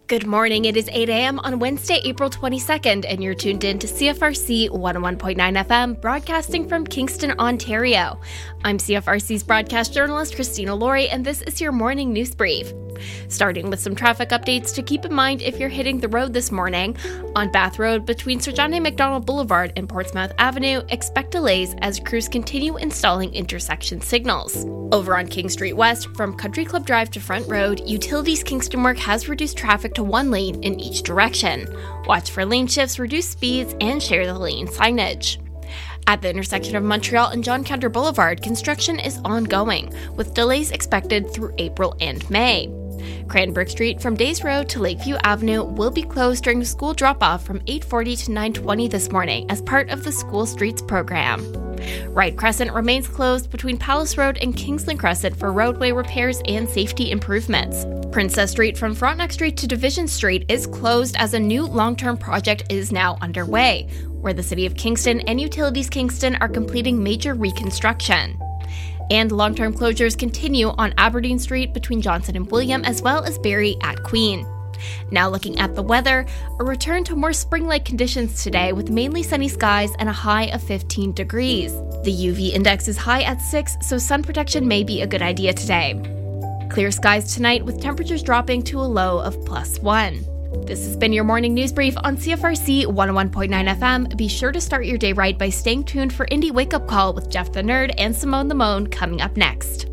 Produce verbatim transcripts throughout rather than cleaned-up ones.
Good morning. It is eight a.m. on Wednesday, April twenty-second, and you're tuned in to C F R C one oh one point nine F M, broadcasting from Kingston, Ontario. I'm C F R C's broadcast journalist, Christina Laurie, and this is your morning news brief. Starting with some traffic updates to keep in mind if you're hitting the road this morning. On Bath Road between Sir John A. Macdonald Boulevard and Portsmouth Avenue, expect delays as crews continue installing intersection signals. Over on King Street West, from Country Club Drive to Front Road, Utilities Kingston work has reduced traffic to one lane in each direction. Watch for lane shifts, reduce speeds, and share the lane signage. At the intersection of Montreal and John Counter Boulevard, construction is ongoing, with delays expected through April and May. Cranbrook Street from Days Road to Lakeview Avenue will be closed during the school drop-off from eight forty to nine twenty this morning as part of the School Streets program. Wright Crescent remains closed between Palace Road and Kingsland Crescent for roadway repairs and safety improvements. Princess Street from Frontenac Street to Division Street is closed as a new long-term project is now underway, where the City of Kingston and Utilities Kingston are completing major reconstruction. And long-term closures continue on Aberdeen Street between Johnson and William, as well as Barrie at Queen. Now looking at the weather, a return to more spring-like conditions today with mainly sunny skies and a high of fifteen degrees. The U V index is high at six, so sun protection may be a good idea today. Clear skies tonight with temperatures dropping to a low of plus one. This has been your morning news brief on C F R C one oh one point nine F M. Be sure to start your day right by staying tuned for Indie Wake Up Call with Jeff the Nerd and Simone the Moan coming up next.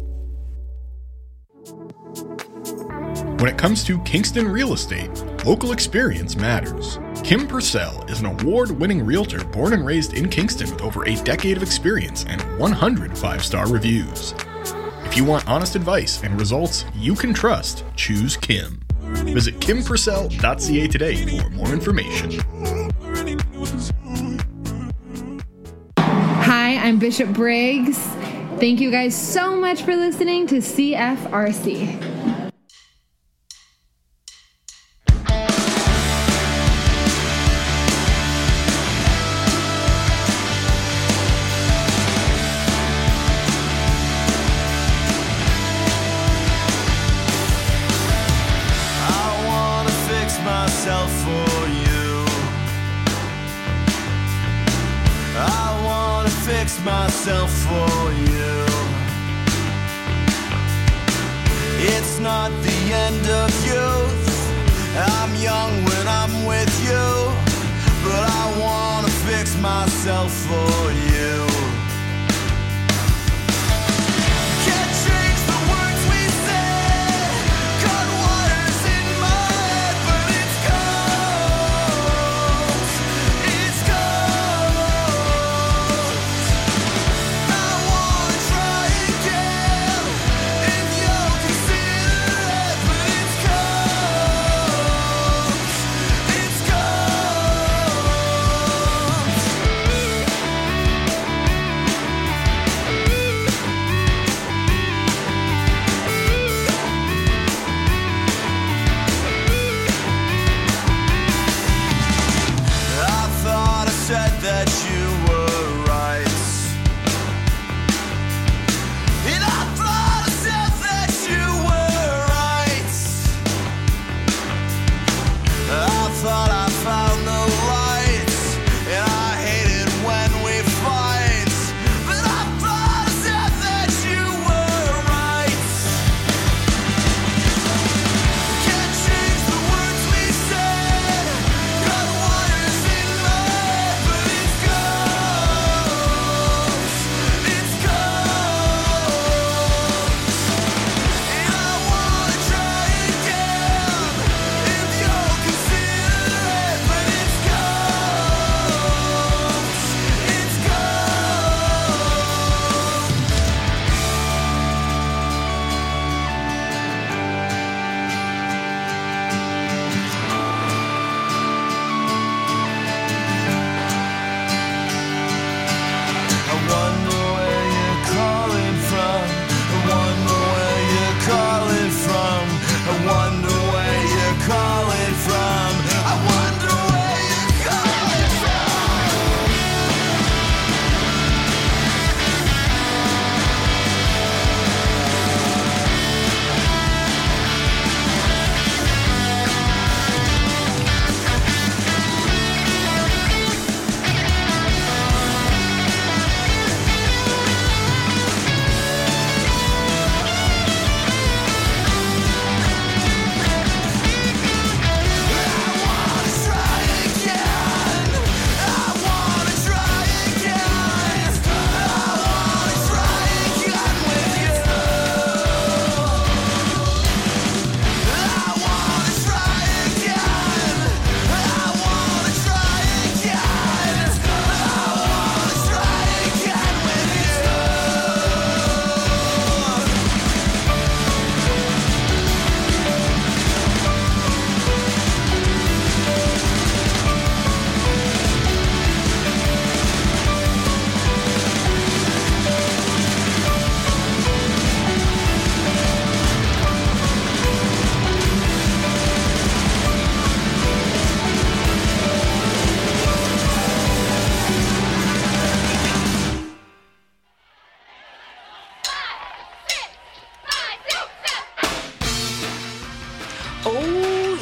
When it comes to Kingston real estate, local experience matters. Kim Purcell is an award-winning realtor born and raised in Kingston with over a decade of experience and one hundred five-star reviews. If you want honest advice and results you can trust, choose Kim. Visit kim purcell dot c a today for more information. Hi, I'm Bishop Briggs. Thank you guys so much for listening to C F R C. Myself for you. It's not the end of youth. I'm young when I'm with you, but I wanna fix myself for you. Can't change the words we say. Cut wires in my head, but it's cold. It's cold. Try again, and you'll consider it, but it's cold. Oh,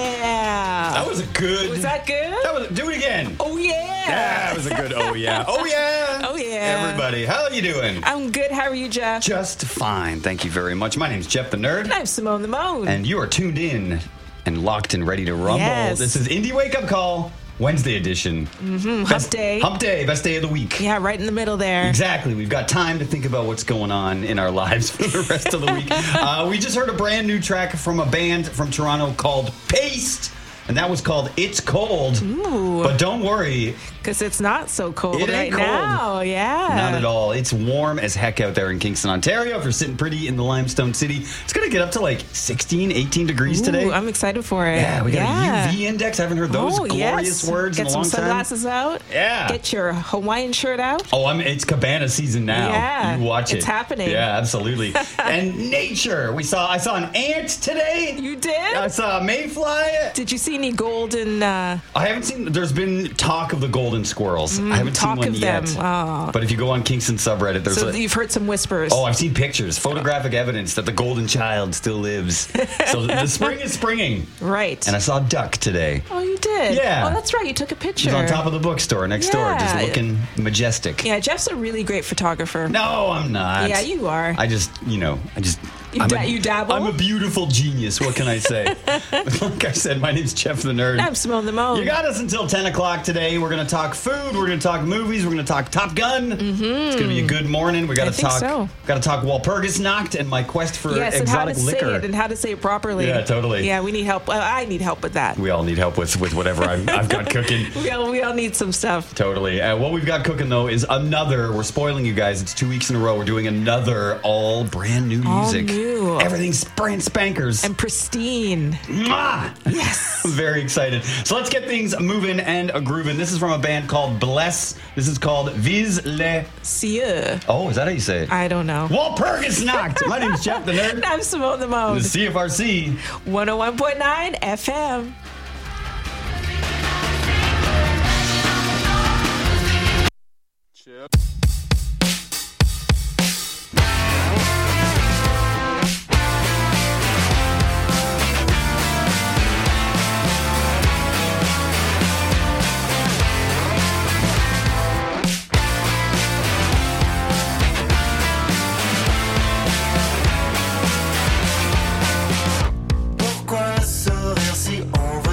yeah. That was a good. Was that good? That was. Do it again. Oh, yeah. Yeah, that was a good. Oh yeah. Oh yeah. Oh, yeah. Everybody, how are you doing? I'm good. How are you, Jeff? Just fine. Thank you very much. My name's Jeff the Nerd. I'm Simone the Moan. And you are tuned in and locked and ready to rumble. Yes. This is Indie Wake Up Call, Wednesday edition. Mm-hmm. Best, Hump day. Hump day, best day of the week. Yeah, right in the middle there. Exactly. We've got time to think about what's going on in our lives for the rest of the week. Uh, we just heard a brand new track from a band from Toronto called Paste. And that was called It's Cold. Ooh. But don't worry. Because it's not so cold It right ain't cold. now. Yeah. Not at all. It's warm as heck out there in Kingston, Ontario. If you're sitting pretty in the Limestone City, it's going to get up to like sixteen, eighteen degrees Ooh, today. I'm excited for it. Yeah, we got yeah. a U V index. I haven't heard those oh, glorious yes. words Get in a long some time. sunglasses out. Yeah. Get your Hawaiian shirt out. Oh, I'm, it's cabana season now. Yeah, you watch it. it's happening. Yeah, absolutely. And nature. We saw. I saw an ant today. You did? I saw a mayfly. Did you see any golden... Uh, I haven't seen. There's been talk of the golden squirrels. Mm, I haven't talk seen one of yet. them. Oh. But if you go on Kingston subreddit, there's so a, you've heard some whispers. Oh, I've seen pictures, photographic evidence that the golden child still lives. So the spring is springing. Right. And I saw a duck today. Oh, you did? Yeah. Oh, that's right. You took a picture. It was on top of the bookstore next door, just Yeah. looking majestic. Yeah, Jeff's a really great photographer. No, I'm not. Yeah, you are. I just, you know, I just... You I'm da- a, you dabble? I'm a beautiful genius. What can I say? Like I said, my name's Jeff the Nerd. I'm Simone the Moan. You got us until ten o'clock today. We're going to talk food. We're going to talk movies. We're going to talk Top Gun. Mm-hmm. It's going to be a good morning. We got I to think talk. so. Got to talk Walpurgis Knocked and my quest for Yes, and how exotic to liquor. say it and how to say it properly. Yeah, totally. Yeah, we need help. Uh, I need help with that. We all need help with with whatever I'm, I've got cooking. We all, we all need some stuff. Totally. Uh, what we've got cooking, though, is another. We're spoiling you guys. It's two weeks in a row. We're doing another all brand new All music. new. Everything's brand spankers. And pristine. Mwah! Yes. I'm very excited. So let's get things moving and a grooving. This is from a band called Bless. This is called Vis le... Cieux. Oh, is that how you say it? I don't know. Walpurgis Knocked. My name's Jeff the Nerd. I'm Simone the Moan. The C F R C. one oh one point nine F M. Pourquoi sourire si on veut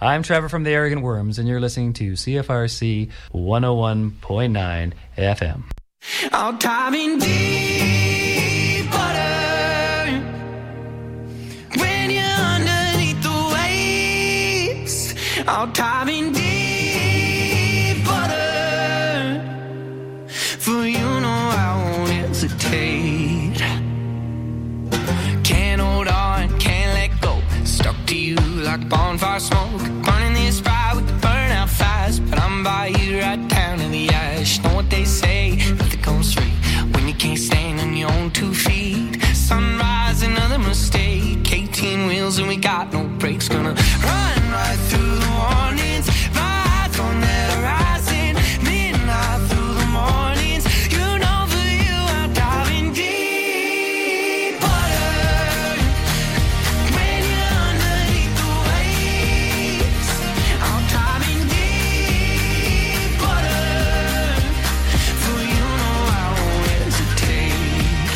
I'm Trevor from the Arrogant Worms, and you're listening to C F R C one oh one point nine F M. I'll dive in deep water when you're underneath the waves. I'll dive in deep water, for you know I won't hesitate. Can't hold on, can't let go. Stuck to you like bonfire smoke. Burning this fire with the burnout fast. But I'm by you right down to the ash. Know what they say, nothing comes free when you can't stand on your own two feet. Sunrise, another mistake. eighteen wheels and we got no brakes. Gonna run right through the warnings. My eyes on that horizon. Midnight through the mornings. You know for you I'm diving deep water. When you're underneath the waves, I'm diving deep water. For you know I won't hesitate.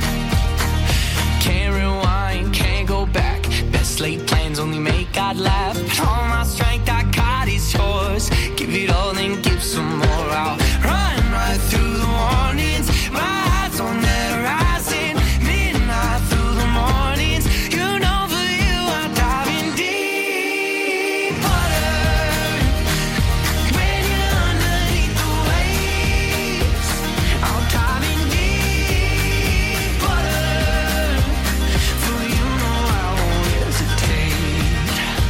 Can't rewind, can't go back. Best laid plans only make God laugh. All my strength I got is yours. Give it all, then give some more. I'll run right through the warnings. My eyes on that horizon. Midnight through the mornings. You know for you I'm diving deep water. When you're underneath the waves, I'm diving deep water. For you know I won't hesitate.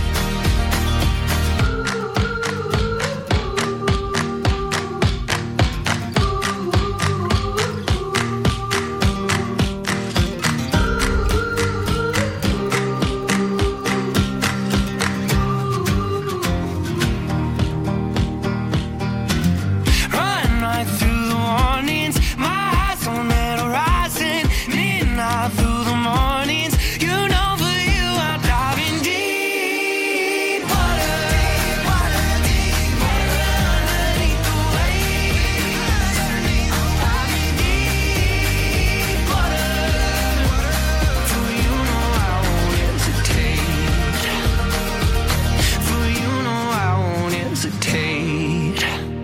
Run right through the warnings. My eyes on that horizon. Midnight through the mornings. You know for you I'm diving deep water. Deep water. Underneath the waves. I'm diving deep water. For you know I won't hesitate. For you know I won't hesitate.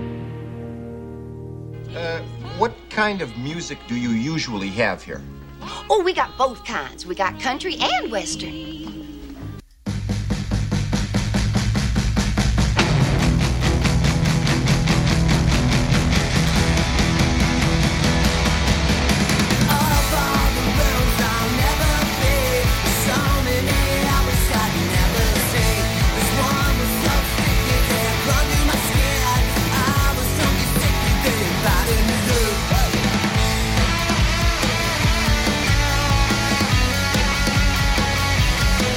Uh, what kind of music do you usually have here? Oh, we got both kinds. We got country and western. I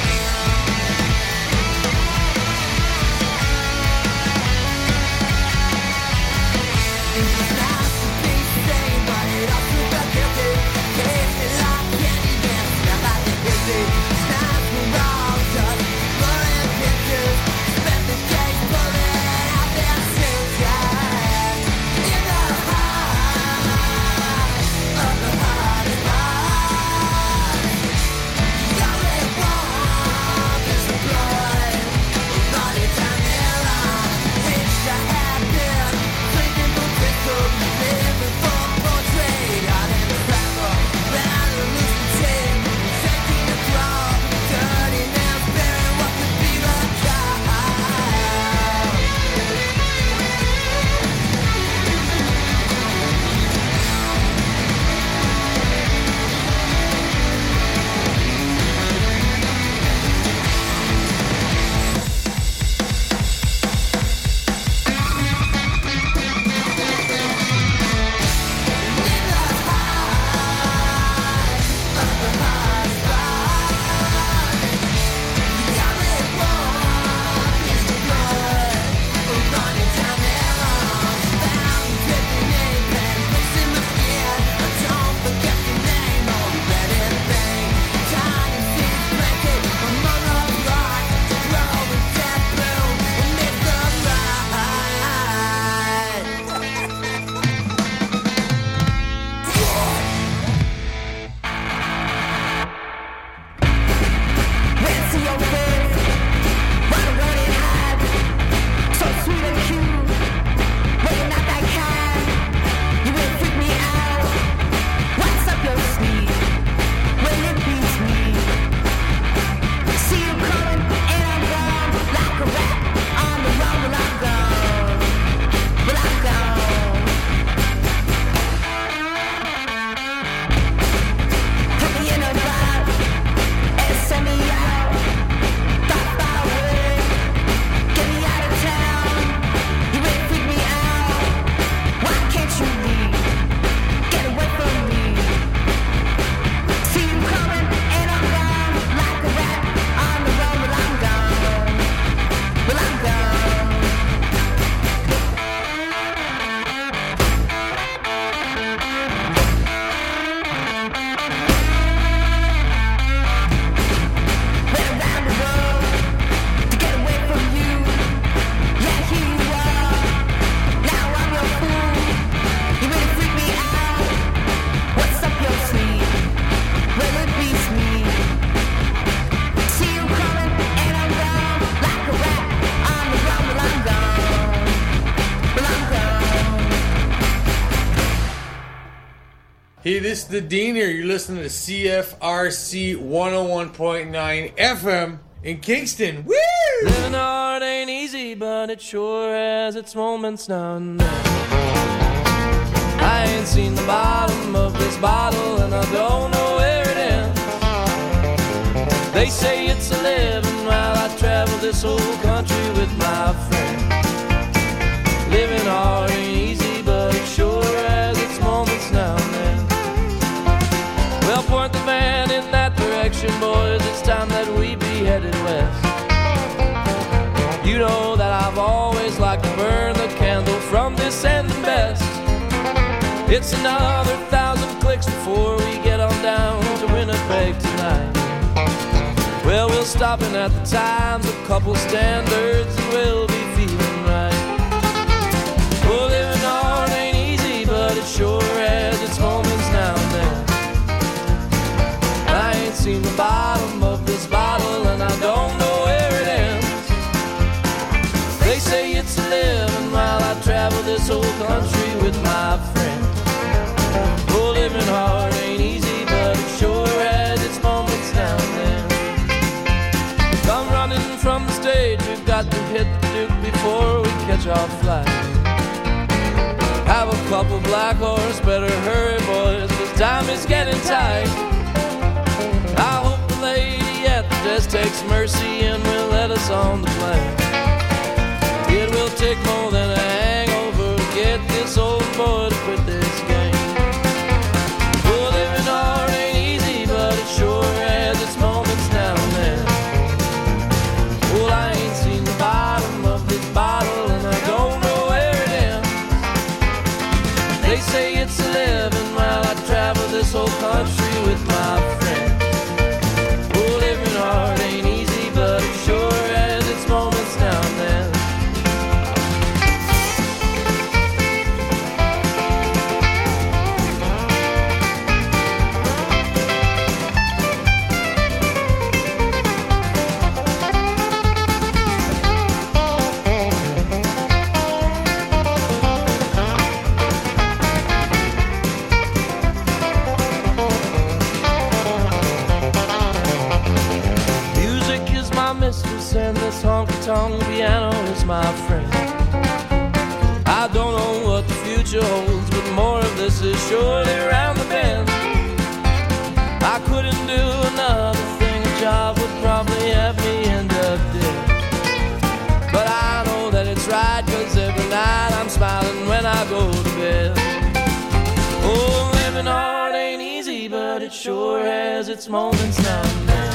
Hey, this is the Dean here. You're listening to C F R C one oh one point nine F M in Kingston. Woo! Living hard ain't easy, but it sure has its moments now and then. I ain't seen the bottom of this bottle, and I don't know where it ends. They say it's a living while I travel this whole country with my friends. Living hard ain't easy, but it sure has its moments now and then. Well, point the van in that direction, boys. It's time that we be headed west. You know that I've always liked to burn the candle from this end and best. It's another thousand clicks before we get on down to Winnipeg tonight. Well, we'll stop in at the Times, a couple standards, and we'll be feeling right. Oh, living hard ain't easy, but it sure has its moments now and then. I ain't seen the bottom of this bottle, and I don't know where it ends. They say it's a living while I travel this whole country with my friends. Oh, living hard ain't easy, but it sure has its moments now and then. Come running from the stage, we've got to hit the Duke before we catch our flight. Have a couple black horse, better hurry, boys, cause time is getting tight. I hope the lady at the desk takes mercy and will let us on the plane. It will take more than a hangover to get this old boy to quit this game. Oh, living hard ain't easy, but it sure has its moments now and then. Well, I ain't seen the bottom of this bottle, and I don't know where it ends. They say it's a living while I travel this whole country with my friends. Oh, living hard ain't easy, but it sure has its moments now and then. And this honky-tonk piano is my friend. I don't know what the future holds, but more of this is surely around the bend. I couldn't do another thing, a job would probably have me end up dead. But I know that it's right, cause every night I'm smiling when I go to bed. Oh, living hard ain't easy, but it sure has its moments now and then.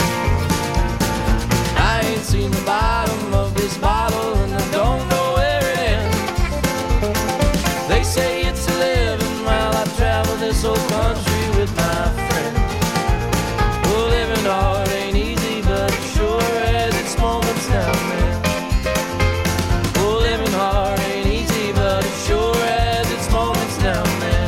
I ain't seen the bottom of this bottle, and I don't know where it ends. They say it's a living while I travel this whole country with my friends. Oh, living hard ain't easy, but it sure has its moments now and then. Oh, living hard ain't easy, but it sure has its moments now and then.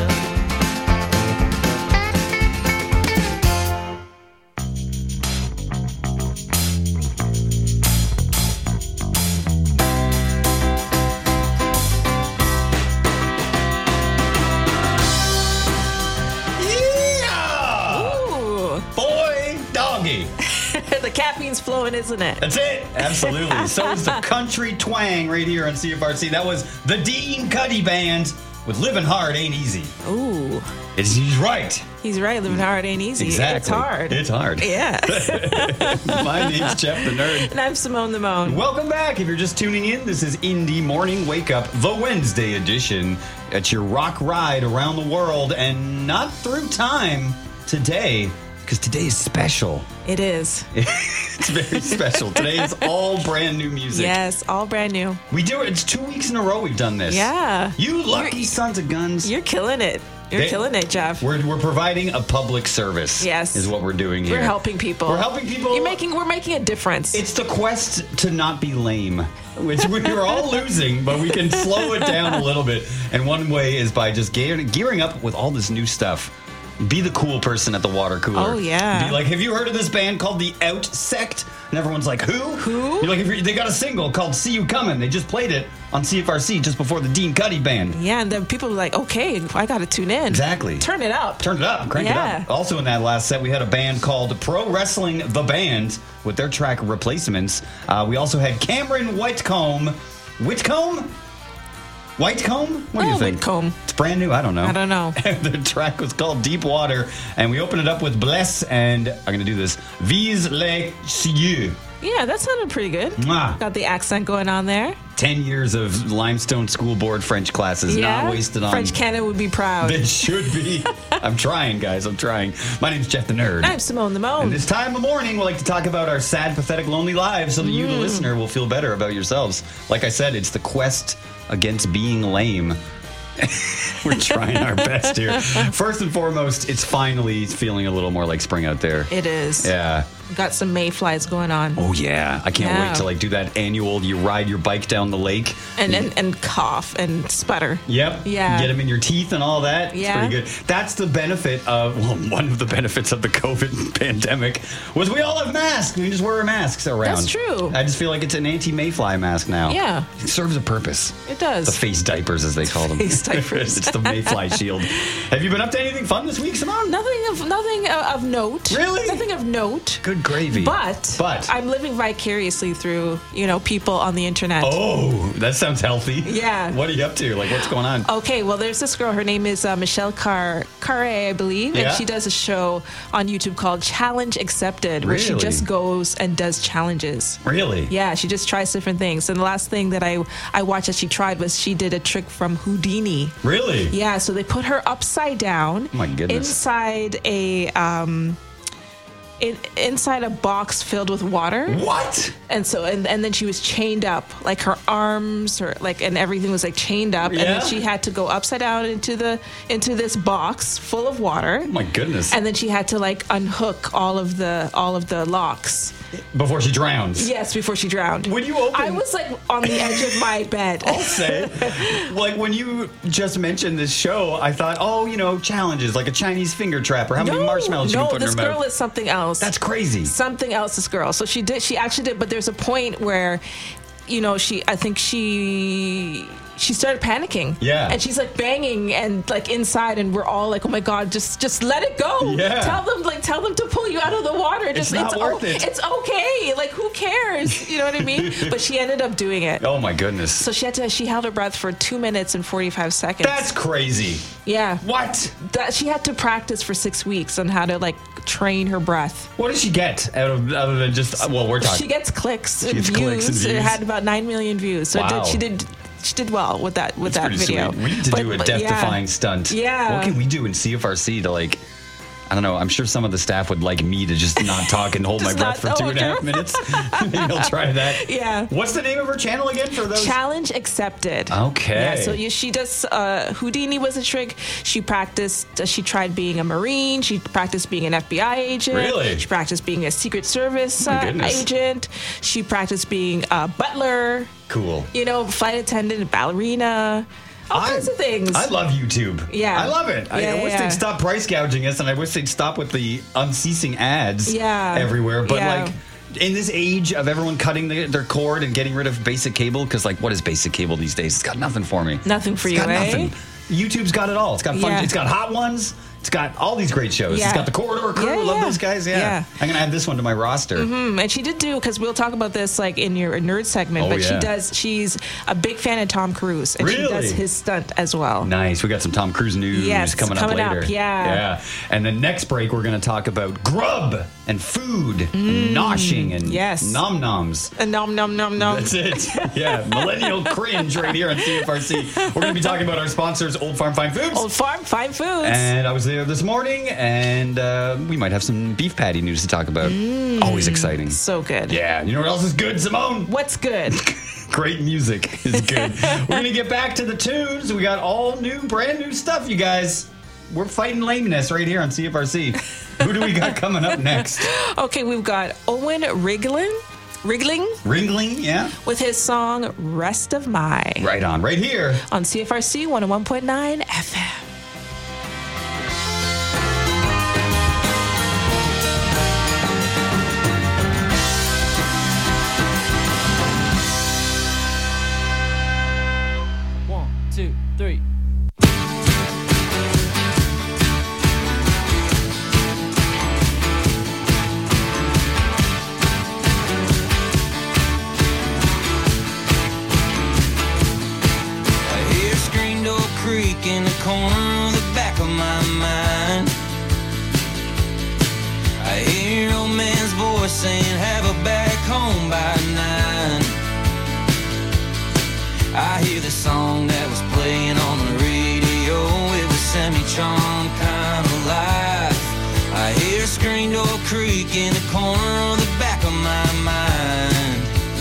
The caffeine's flowing, isn't it? That's it. Absolutely. So is the country twang right here on C F R C. That was the Dean Cuddy Band with Living Hard Ain't Easy. Ooh. It's, he's right. He's right. Living hard ain't easy. Exactly. It's hard. It's hard. Yeah. My name's Jeff the Nerd. And I'm Simone the Moan. Welcome back. If you're just tuning in, this is Indie Morning Wake Up, the Wednesday edition. It's your rock ride around the world and not through time today, because today is special. It is. It's very special. Today is all brand new music. Yes, all brand new. We do it. It's two weeks in a row we've done this. Yeah. You lucky you're, sons of guns. You're killing it. You're they, killing it, Jeff. We're, we're providing a public service. Yes. Is what we're doing here. We're helping people. We're helping people. You're making, we're making a difference. It's the quest to not be lame, which we're all losing, but we can slow it down a little bit. And one way is by just gearing, gearing up with all this new stuff Be the cool person at the water cooler. Oh, yeah. Be like, have you heard of this band called the Out Sect? And everyone's like, who? Who? You're like, if you're, they got a single called See You Coming. They just played it on C F R C just before the Dean Cuddy band. Yeah, and then people were like, okay, I got to tune in. Exactly. Turn it up. Turn it up. Crank Yeah. it up. Also in that last set, we had a band called Pro Wrestling The Band with their track Replacements. Uh, we also had Cameron Whitcomb. Whitcomb? Whitecomb? What do Oh, you think? Whitcomb. It's brand new. I don't know. I don't know. The track was called Deep Water, and we opened it up with Bless, and I'm going to do this. Vise les cieux. Yeah, that sounded pretty good. Mwah. Got the accent going on there. Ten years of limestone school board French classes Yeah. not wasted on. French Canada would be proud. They should be. I'm trying, guys. I'm trying. My name's Jeff the Nerd. I'm Simone the Moan. And this time of morning, we like to talk about our sad, pathetic, lonely lives so that you, the Mm. listener, will feel better about yourselves. Like I said, it's the quest against being lame. We're trying our best here. First and foremost, it's finally feeling a little more like spring out there. It is. Yeah. Got some mayflies going on. Oh, yeah. I can't Yeah. wait to like do that annual, you ride your bike down the lake. And, and and cough and sputter. Yep. Yeah. Get them in your teeth and all that. It's Yeah. pretty good. That's the benefit of, well, one of the benefits of the COVID pandemic was we all have masks. We can just wear our masks around. That's true. I just feel like it's an anti-mayfly mask now. Yeah. It serves a purpose. It does. The face diapers, as they call them. Face diapers. It's the mayfly shield. Have you been up to anything fun this week, Simone? Nothing of nothing of of note. Really? Nothing of note. Good gravy. But But. I'm living vicariously through, you know, people on the internet. Oh, that sounds healthy. Yeah. What are you up to? Like, what's going on? Okay, well, there's this girl. Her name is uh, Michelle Car Carre, I believe, Yeah. and she does a show on YouTube called Challenge Accepted, where she Really? just goes and does challenges. Really? Yeah, she just tries different things. And the last thing that I I watched that she tried was she did a trick from Houdini. Really? Yeah, so they put her upside down. Oh my goodness. Inside a um in, inside a box filled with water. What? And so and, and then she was chained up, like her arms, her like and everything was like chained up. And Yeah? then she had to go upside down into the into this box full of water. Oh my goodness. And then she had to like unhook all of the all of the locks. Before she drowns. Yes, before she drowned. When you open- I was like on the edge of my bed. I'll say, like when you just mentioned this show, I thought, oh, you know, challenges like a Chinese finger trap or how many marshmallows you no, can put in this her girl mouth. is something else. That's crazy. Something else, this girl. So she did. She actually did. But there's a point where, you know, she. I think she. She started panicking. Yeah. And she's like banging and like inside, and we're all like, "Oh my god, just just let it go. Yeah. Tell them like tell them to pull you out of the water. Just not worth o- it. It's okay. Like who cares? You know what I mean? But she ended up doing it. Oh my goodness. So she had to. She held her breath for two minutes and forty-five seconds. That's crazy. yeah. What? That she had to practice for six weeks on how to like train her breath. What does she get out of other than just? Well, we're talking. She gets clicks, She and, gets views. clicks and It views. had about nine million views. So it Wow. did, she did she did well with that with That's that pretty video. sweet. We need to But- do a but yeah. death-defying stunt. Yeah. What can we do in C F R C to like? I don't know. I'm sure some of the staff would like me to just not talk and hold my Just breath for not- two oh, and a half okay. minutes. Maybe I'll try that. Yeah. What's the name of her channel again for those? Challenge accepted. Okay. Yeah, so you, she does. Uh, Houdini was a trick. She practiced. Uh, she tried being a Marine. She practiced being an F B I agent. Really? She practiced being a Secret Service Oh my uh, goodness. agent. She practiced being a butler. Cool. You know, flight attendant, ballerina. All I- kinds of things. I love YouTube. Yeah. I love it. I, Yeah, I wish yeah. they'd stop price gouging us, and I wish they'd stop with the unceasing ads Yeah. everywhere. But Yeah. like in this age of everyone cutting the, their cord and getting rid of basic cable, because like what is basic cable these days? It's got nothing for me. Nothing for It's you, got eh? nothing. YouTube's got it all. It's got fun. Yeah. It's got Hot Ones. It's got all these great shows. Yeah. It's got the Corridor Crew. Yeah, Love yeah. those guys. Yeah. Yeah. I'm gonna add this one to my roster. Hmm, and she did do, because we'll talk about this like in your nerd segment, Oh, but yeah. she does, she's a big fan of Tom Cruise, and she Really? does his stunt as well. Nice. We got some Tom Cruise news Yes, coming, coming up up, later. yeah. Yeah. And then next break, we're going to talk about grub and food and noshing and Mm, yes. nom noms. And nom nom nom nom. That's it. Yeah. Millennial cringe right here on C F R C. We're going to be talking about our sponsors, Old Farm Fine Foods. Old Farm Fine Foods. And I was there this morning, and uh, we might have some beef patty news to talk about. Always exciting. So good. Yeah. You know what else is good, Simone? What's good? Great music is good. We're going to get back to the tunes. We got all new, brand new stuff, you guys. We're fighting lameness right here on C F R C. Who do we got coming up next? Okay, we've got Owen Riglin, Wriggling Ringling, yeah. with his song Rest of My Right on, right here. on C F R C one oh one point nine F M. voice saying have her back home by nine. I hear the song that was playing on the radio. It was semi-charmed kind of life. I hear a screen door creak in the corner of the back of my mind.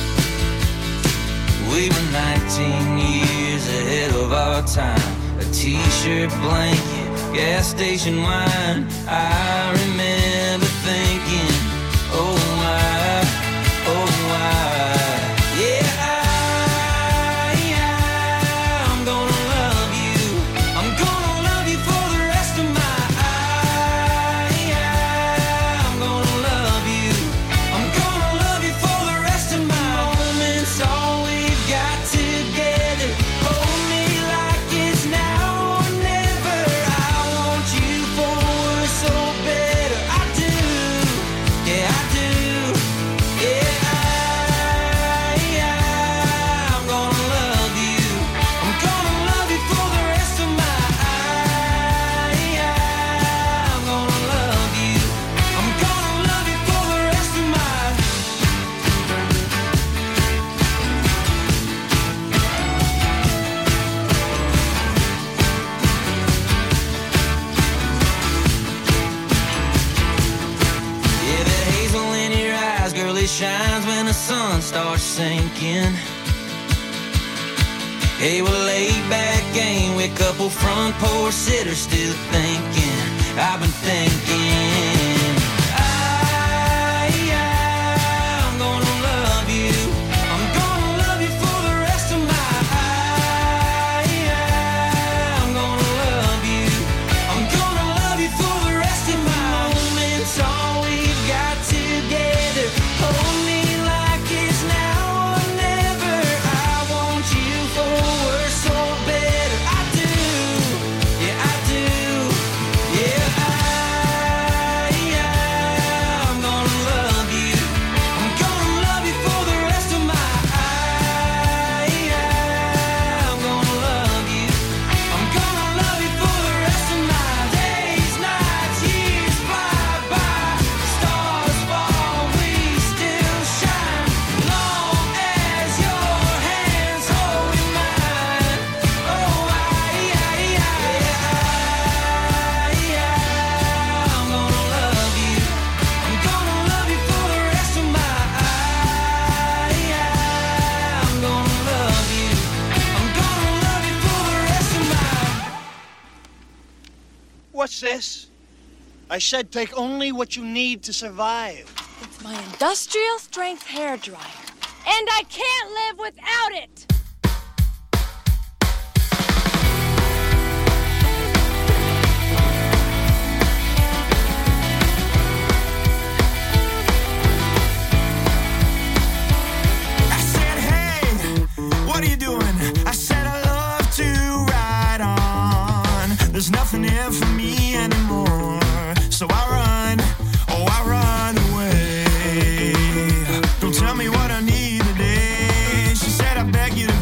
We were nineteen years ahead of our time. A t-shirt, blanket, gas station wine. I remember thinking, oh why, oh why. Yeah, I, I, I'm gonna love you. I'm gonna love you for the rest of my I, I, I'm gonna love you. I'm gonna love you for the rest of my moments. All we've got together. Hold me like it's now or never. I want you for worse or better. I do, yeah I do. Yeah, I, I, I'm gonna love you. I'm gonna love you for the rest of my I, I, I'm gonna love you. I'm gonna love you for the rest of my. Yeah, that hazel in your eyes, girl, it shines when the sun starts sinking. Hey, we're laid back game, we couple front porch sitters still thinking. I've been thinking. I, I, I'm gonna love you. I'm gonna love you for the rest of my I, I, I'm gonna love you. I'm gonna love you for the rest of my moments. All we've got together. Hold me like it's now or never. I want you for worse or better. I do, yeah I do. Yeah, I, I, I'm gonna love you. I'm gonna love you for the rest of my I, I, I'm gonna love you. I'm gonna love you for the rest of my days, nights, years fly by. Stars fall, we still shine. Long as your hands hold mine. Oh, I, I, I, I, I'm gonna love you. I'm gonna love you for the rest of my I, I'm gonna love you. I'm gonna love you for the rest of my. What's this? I said take only what you need to survive. It's my industrial strength hair dryer, and I can't live without it. I said, hey, what are you doing? I said, I love to ride on. There's nothing here for me anymore. So I run, oh, I run away. Don't tell me what I need today. She said, I beg you to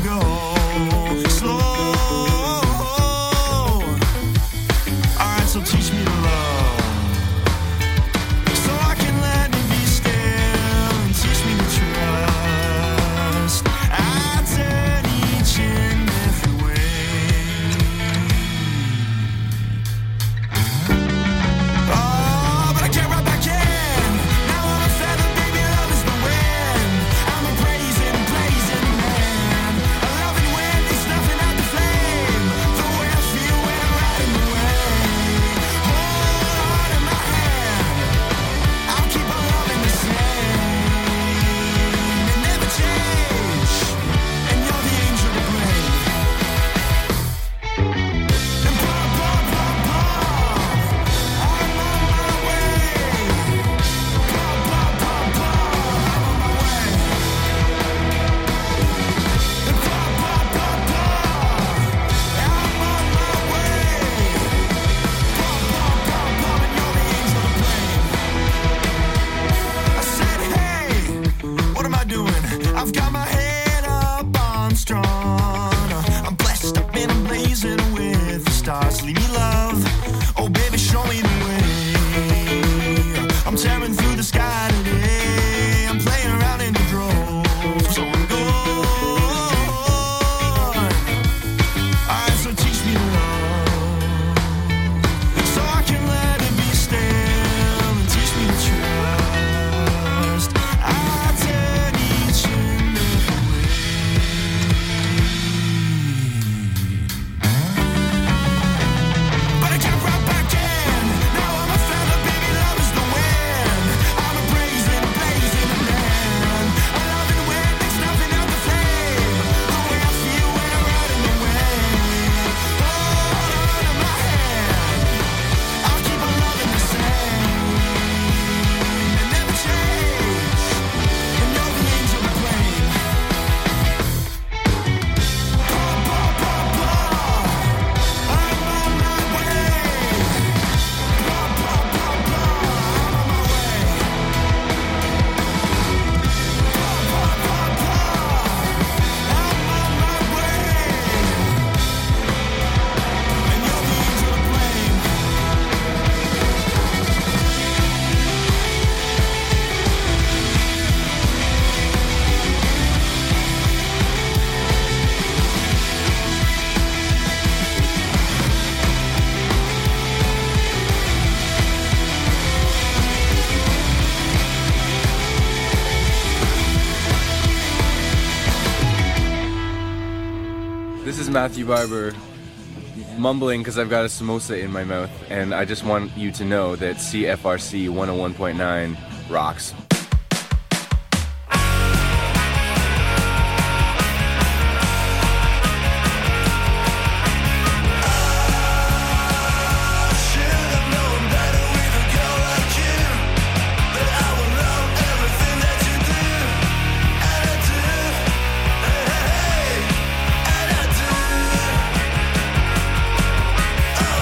Matthew Barber, mumbling because I've got a samosa in my mouth, and I just want you to know that C F R C one oh one point nine rocks.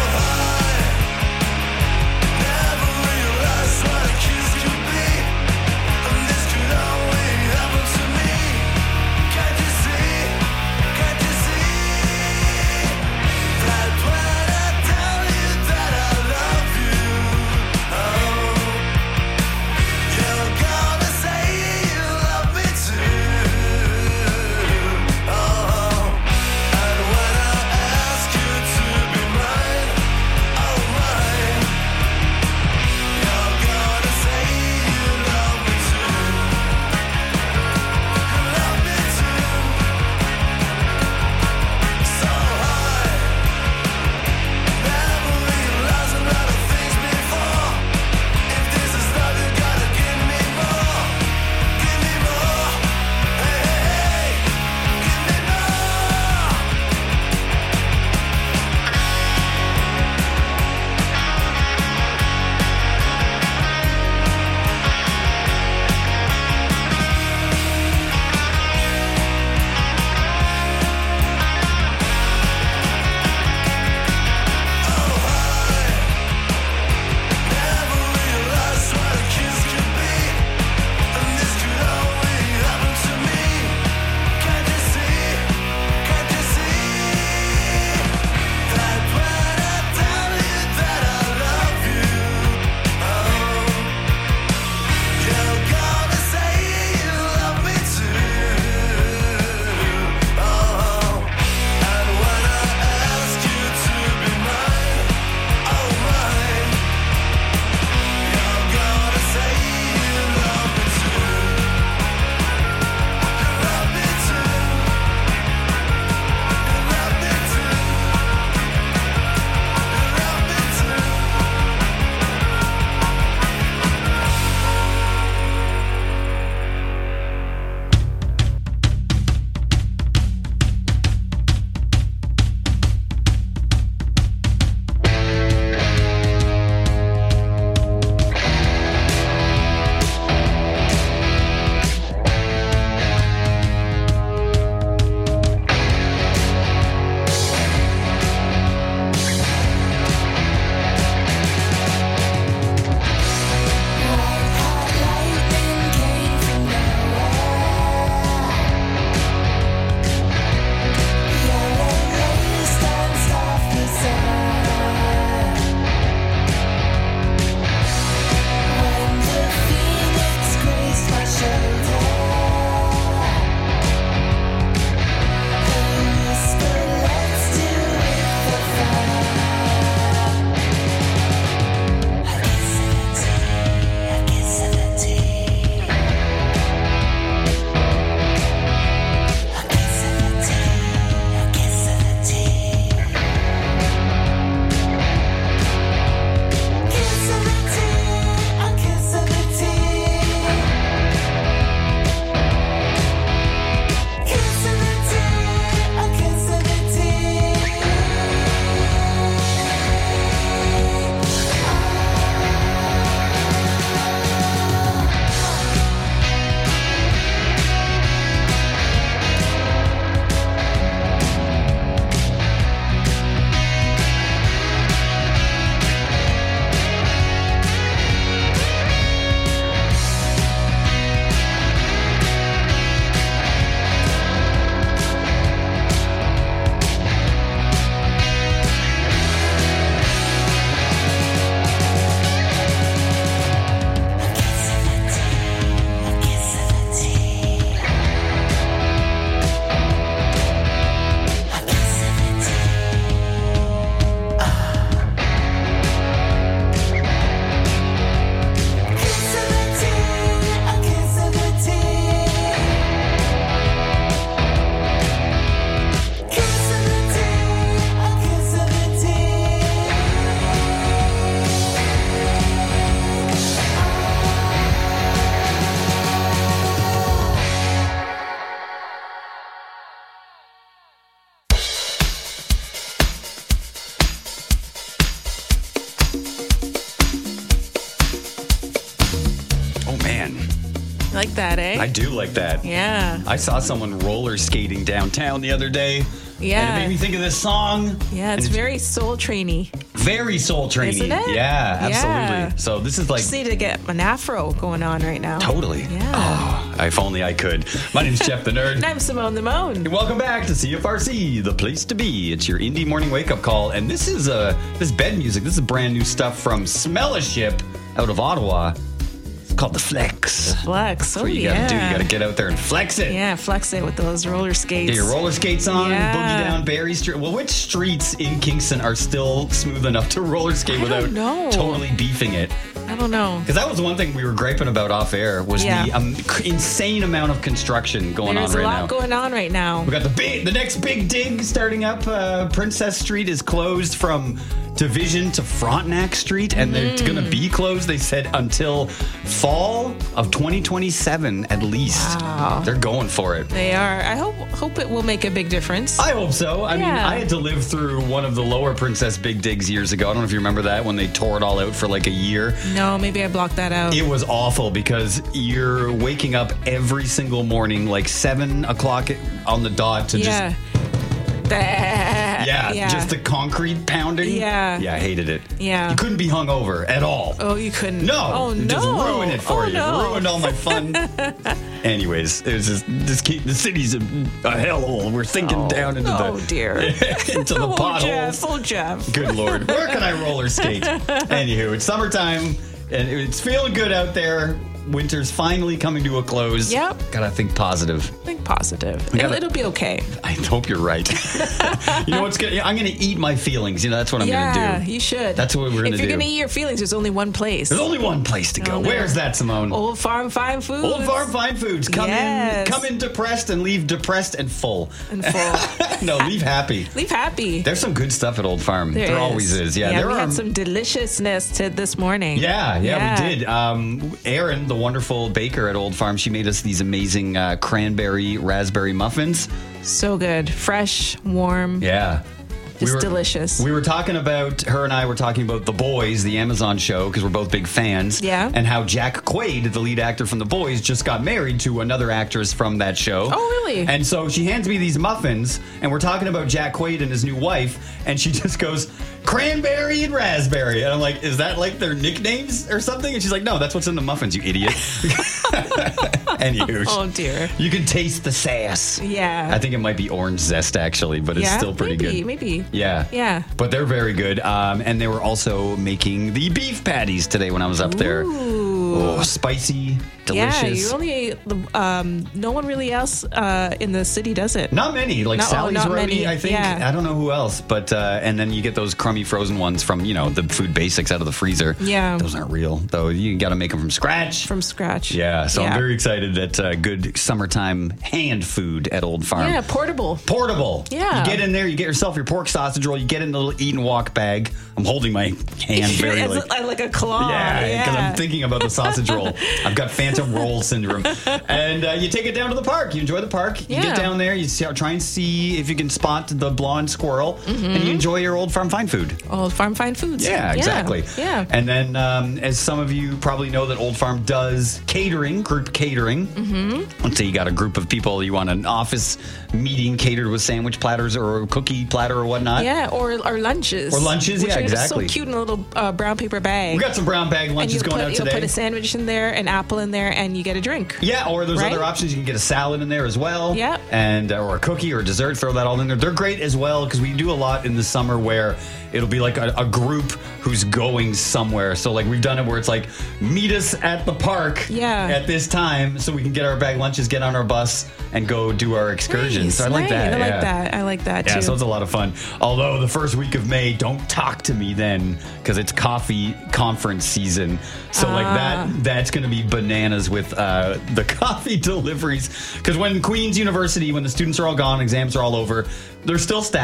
Never realized what a kiss could be. Man, You like that, eh? I do like that. Yeah. I saw someone roller skating downtown the other day. Yeah. And it made me think of this song. Yeah, it's, it's very soul trainy. Very soul trainy. Isn't it? Yeah, absolutely. Yeah. So this is like Just need to get an afro going on right now. totally. Yeah. Oh, if only I could. My name's Jeff the Nerd. And I'm Simone the Moan. And welcome back to C F R C, the place to be. It's your indie morning wake up call, and this is uh this bed music. This is brand new stuff from Smell a Ship out of Ottawa. It's called the Flex. Flex. Oh, That's what you yeah. gotta do. You gotta get out there and flex it. Yeah, flex it with those roller skates. Get your roller skates on, Yeah. boogie down Barry Street. Well, which streets in Kingston are still smooth enough to roller skate I without don't know. totally beefing it? I don't know. Because that was one thing we were griping about off air was Yeah. the um, insane amount of construction going There's on right a lot now. going on right now. We got the big, the next big dig starting up. Uh, Princess Street is closed from Division to Frontenac Street, and Mm-hmm. they're going to be closed. They said until fall of twenty twenty-seven at least. Wow. They're going for it. They are. I hope hope it will make a big difference. I hope so. I mean, Yeah. I had to live through one of the lower Princess Big Digs years ago. I don't know if you remember that when they tore it all out for like a year. No, maybe I blocked that out. It was awful because you're waking up every single morning, like seven o'clock on the dot to yeah. just. That- Yeah, yeah. just the concrete pounding. Yeah. Yeah, I hated it. Yeah. You couldn't be hungover at all. Oh, you couldn't. No. Oh, it no. just ruined it for Oh, you. no. Ruined all my fun. Anyways, it was just, this key, the city's a, a hellhole. We're sinking Oh, down into oh, the dear. into the Oh, potholes. Jeff. Oh, Jeff. Good Lord. Where can I roller skate? Anywho, it's summertime and it's feeling good out there. Winter's finally coming to a close. Yep. Gotta think positive. Think positive. We It'll, gotta- it'll be okay. I hope you're right. You know what's gonna? I'm gonna eat my feelings. You know that's what I'm yeah, gonna do. you should. That's what we're gonna If you're do. gonna eat your feelings, there's only one place. There's only one place to go. Oh, no. Where's that, Simone? Old Farm Fine Foods. Old Farm Fine Foods. Come Yes. in, come in depressed and leave depressed and full. And full. No, leave happy. Leave happy. There's some good stuff at Old Farm. There, is. always is. Yeah, yeah there we are. had some deliciousness to this morning. Yeah, yeah, we did. Um, Erin, the wonderful baker at Old Farm, she made us these amazing uh, cranberry raspberry muffins. So good. Fresh, warm. Yeah. Just We were- delicious. We were talking about, her and I were talking about The Boys, the Amazon show, because we're both big fans. Yeah. And how Jack Quaid, the lead actor from The Boys, just got married to another actress from that show. Oh, really? And so she hands me these muffins, and we're talking about Jack Quaid and his new wife, and she just goes, cranberry and raspberry. And I'm like, is that like their nicknames or something? And she's like, no, that's what's in the muffins, you idiot. Anywho. Oh, dear. You can taste the sass. Yeah. I think it might be orange zest, actually, but it's yeah, still pretty maybe, good. Maybe. Yeah. Yeah. But they're very good. Um, and they were also making the beef patties today when I was up there. Ooh. Oh, spicy, delicious. Yeah, you only um, no one really else uh, in the city does it. Not many, like Not- oh, Sally's not Roadie, many, I think. yeah. I don't know who else, but uh, and then you get those crummy frozen ones from you know the Food Basics out of the freezer. Yeah. those aren't real though. You got to make them from scratch. From scratch. Yeah, so I'm Yeah. very excited at uh, good summertime hand food at Old Farm. Yeah, portable. Portable. Yeah. You get in there, you get yourself your pork sausage roll, you get in the little eat and walk bag. I'm holding my hand very It's like, like, like a claw. yeah, because yeah. I'm thinking about the sausage roll. I've got phantom roll syndrome. And uh, you take it down to the park. You enjoy the park. You Yeah. get down there, you see, try and see if you can spot the blonde squirrel, Mm-hmm. and you enjoy your Old Farm Fine Food. Old Farm Fine Foods. Yeah, exactly. Yeah. And then, um, as some of you probably know, that Old Farm does catering, group catering. Mm-hmm. Let's say you got a group of people, you want an office meeting catered with sandwich platters or a cookie platter or whatnot. Yeah, or or lunches. Or lunches, which yeah, are exactly. So cute in a little uh, brown paper bag. We got some brown bag and lunches you going put, out you'll today. put a sandwich in there, an apple in there, and you get a drink. Yeah, or there's Right? other options. You can get a salad in there as well. Yeah. And uh, or a cookie or a dessert. Throw that all in there. They're great as well because we do a lot in the summer where it'll be like a, a group who's going somewhere. So like we've done it where it's like meet us at the park Yeah. at this time so we can get our bag lunches, get on our bus, and go do our excursion. Nice, so I like right. that. I yeah. like that. I like that Yeah, too. so it's a lot of fun. Although the first week of May, don't talk to me then because it's coffee conference season. So like Ah. that, that's going to be bananas with uh, the coffee deliveries. Because when Queen's University, when the students are all gone, exams are all over, there's still staff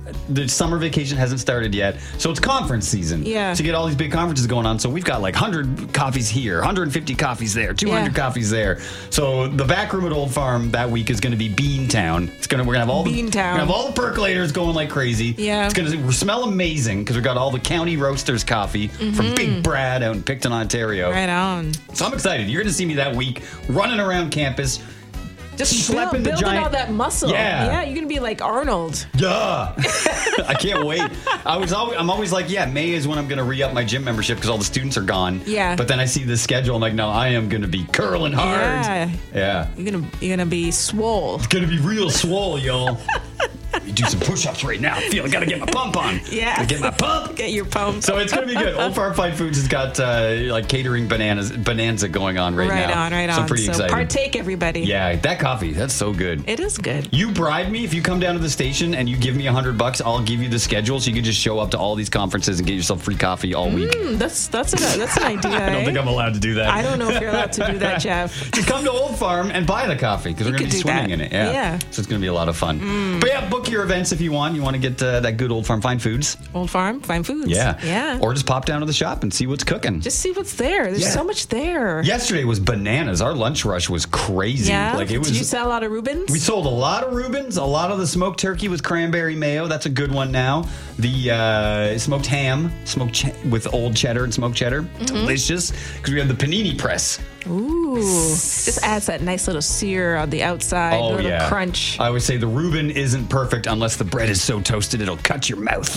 the summer vacation hasn't started yet, so it's conference season. Yeah. To get all these big conferences going on, so we've got like one hundred coffees here, one hundred fifty coffees there, two hundred Yeah. coffees there. So the back room at Old Farm that week is going to be Beantown. It's gonna we're gonna have all the Beantown. we're gonna have all the percolators going like crazy. Yeah. It's gonna smell amazing because we got all the County Roasters coffee from Big Brad out in Picton, Ontario. Right on. So I'm excited. You're gonna see me that week running around campus. Just Schlepping build, the building giant- all that muscle. Yeah. Yeah, you're going to be like Arnold. Yeah. I can't wait. I was always, I'm always like, yeah, May is when I'm going to re-up my gym membership because all the students are gone. Yeah. But then I see the schedule. I'm like, no, I am going to be curling hard. Yeah. Yeah. You're going to you're gonna be swole. It's going to be real swole, y'all. You do some push-ups right now. I feel I got to get my pump on. Yeah. Gotta get my pump. Get your pump. So it's going to be good. Old Farm Fine Foods has got uh, like catering bananas bonanza going on right, Right now. on, right so on. pretty so excited. partake, everybody. Yeah, that coffee, that's so good. It is good. You bribe me if you come down to the station and you give me a hundred bucks. I'll give you the schedule so you can just show up to all these conferences and get yourself free coffee all week. Mm, that's that's a, that's an idea. I don't eh? think I'm allowed to do that. I don't know if you're allowed to do that, Jeff. Just come to Old Farm and buy the coffee because we're going to be could do swimming that. in it. Yeah. Yeah. So it's going to be a lot of fun. Mm. But yeah, book your events if you want. You want to get uh, that good Old Farm Fine Foods. Old Farm, Fine Foods. Yeah. Yeah. Or just pop down to the shop and see what's cooking. Just see what's there. There's Yeah. so much there. Yesterday was bananas. Our lunch rush was crazy. Yeah. Like it was. Did you sell a lot of Reubens? We sold a lot of Reubens, a lot of the smoked turkey with cranberry mayo. That's a good one now. The uh, smoked ham, smoked ch- with old cheddar and smoked cheddar. Mm-hmm. Delicious. Because we have the panini press. Ooh. Just adds that nice little sear on the outside, Oh, a little yeah. crunch. I always say the Reuben isn't perfect unless the bread is so toasted it'll cut your mouth.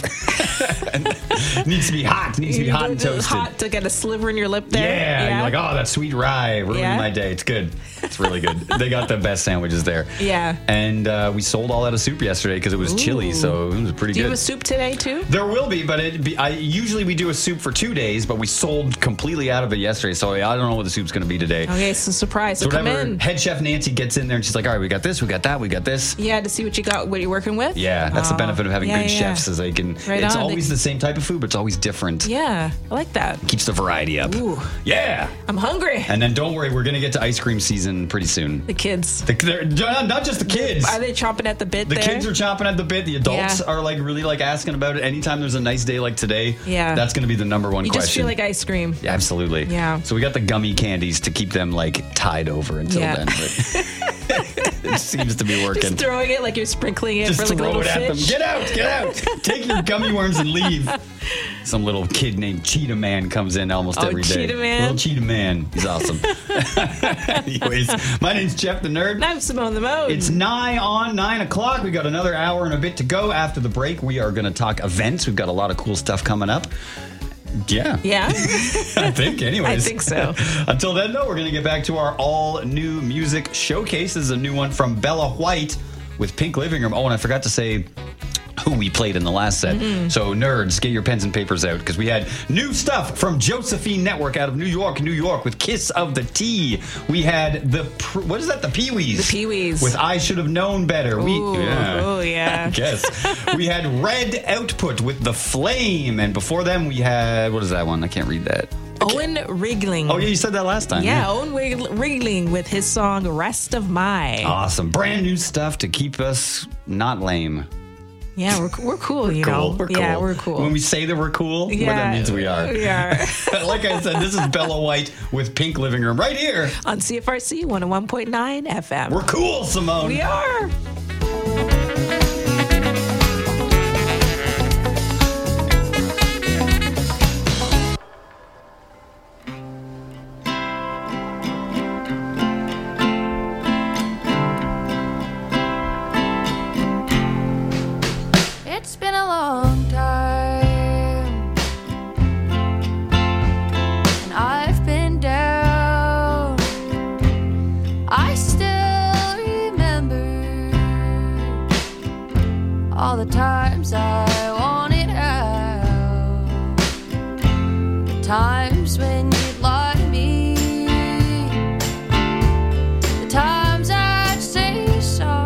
It needs to be hot. It needs to be hot and toasted. Hot to get a sliver in your lip there. Yeah, you're like, oh, that sweet rye ruined Yeah. my day. It's good. It's really good. They got the best sandwiches there. Yeah. And uh, we sold all out of soup yesterday because it was chilly, Ooh. so it was pretty Do you good. have a soup today, too? There will be, but it be, I usually we do a soup for two days, but we sold completely out of it yesterday, so I don't know what the soup's going to be today. Okay, it's a surprise. So, So come whenever in. head chef Nancy gets in there and she's like, all right, we got this, we got that, we got this. Yeah, to see what you got, what you're working with. Yeah, that's the Oh, benefit of having yeah, good yeah, chefs yeah. is they can, Right it's on. always They- the same type of food, but it's always different. Yeah, I like that. Keeps the variety up. Ooh. Yeah. I'm hungry. And then don't worry, we're going to get to ice cream season pretty soon. The kids. The, they're- not not just the kids. Are they chomping at the bit The there? kids are chomping at the bit. The adults Yeah. are like really like asking about it. Anytime there's a nice day like today, Yeah. that's going to be the number one You question. just feel like ice cream. Yeah, absolutely. Yeah. So we got the gummy candies to keep them like tied over until Yeah. then. But it seems to be working. Just throwing it like you're sprinkling it Just for like a throw little it at them. fish. Get out, get out. Take your gummy worms and leave. Some little kid named Cheetah Man comes in almost Oh, every day. Cheetah Man? Little Cheetah Man. He's awesome. Anyways, my name's Jeff the Nerd. And I'm Simone the Mode. It's nigh on nine o'clock. We got another hour and a bit to go. After the break, we are going to talk events. We've got a lot of cool stuff coming up. Yeah. Yeah. I think, anyways. I think so. Until then, though, we're going to get back to our all-new music showcase. This is a new one from Bella White with Pink Living Room. Oh, and I forgot to say who we played in the last set. Mm-hmm. So, nerds, get your pens and papers out because we had new stuff from Josephine Network out of New York, New York with Kiss of the T. We had the, pr- what is that? The Pee-wees. The Pee-wees. With I Should Have Known Better. We, Ooh, oh, yeah. I guess. We had Red Output with The Flame. And before them, we had, what is that one? I can't read that. Owen Rigling. Oh, yeah, you said that last time. Yeah, Owen Rig- Rigling with his song Rest of My. Awesome. Brand new stuff to keep us not lame. Yeah, we're, we're cool, you Cool. know. We're cool. Yeah, we're cool. When we say that we're cool, well, Yeah, that means we are. we are. Like I said, this is Bella White with Pink Living Room right here. On C F R C one oh one point nine F M. We're cool, Simone. We are. It's been a long time, and I've been down. I still remember all the times I wanted out, the times when you'd lie to me, the times I'd say sorry.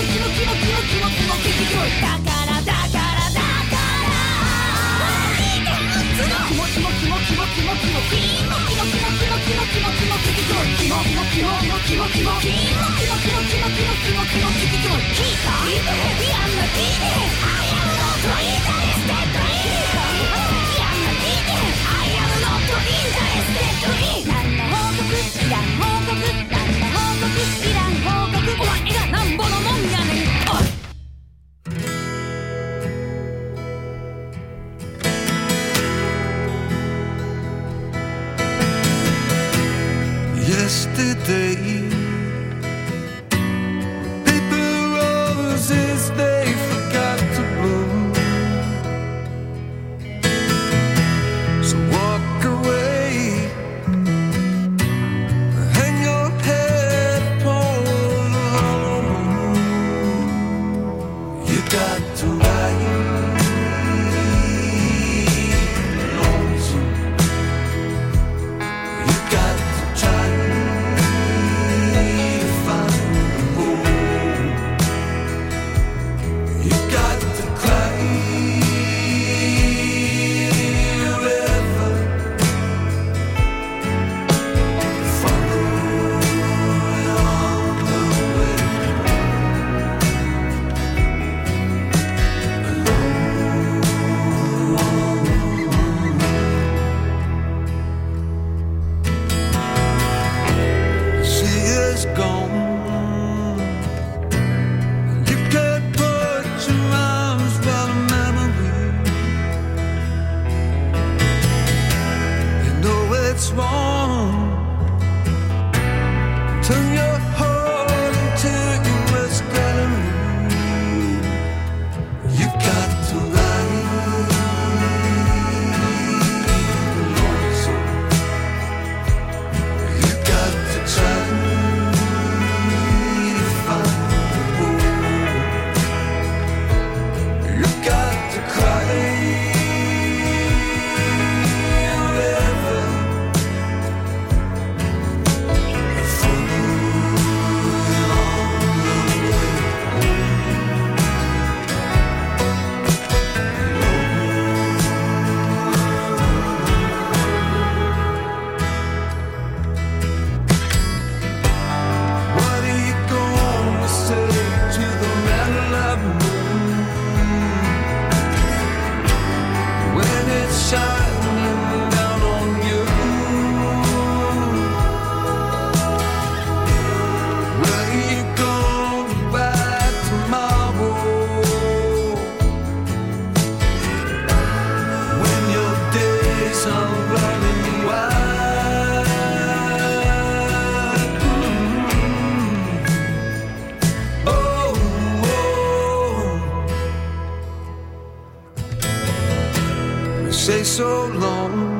Yesterday, paper roses they forgot to bloom. So walk away, hang your head upon the hollow moon. You got to ride lonesome. You got to try. say so long.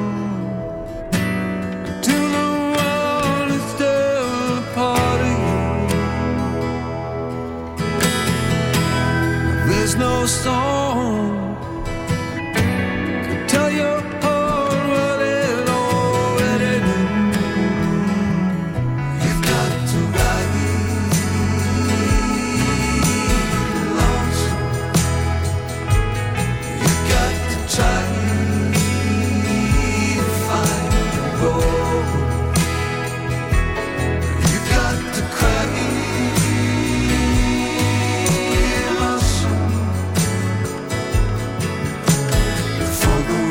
Until the world is still a part of you. There's no song can tell your heart what it already knew. You've got to ride lonesome. You've got to try to find the road. You've got to cry lonesome for the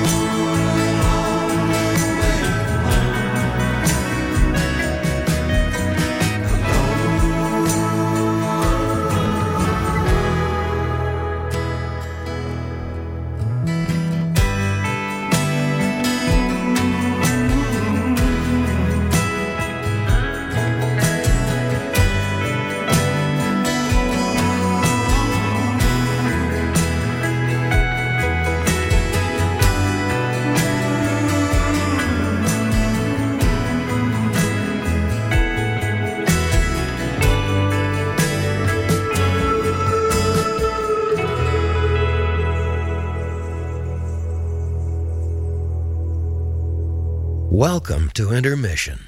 Welcome to Intermission.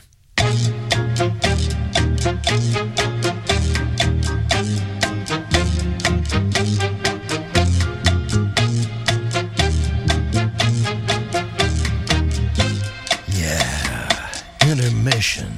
Yeah, intermission.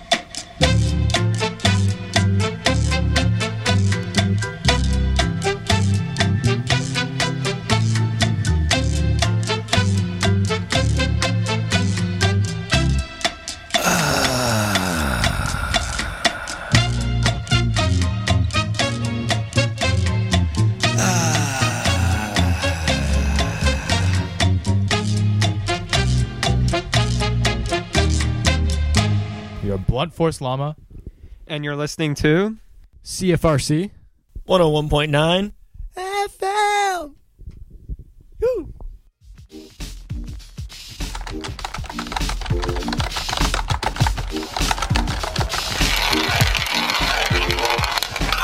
Blunt Force Llama. And you're listening to C F R C one oh one point nine F M. Woo.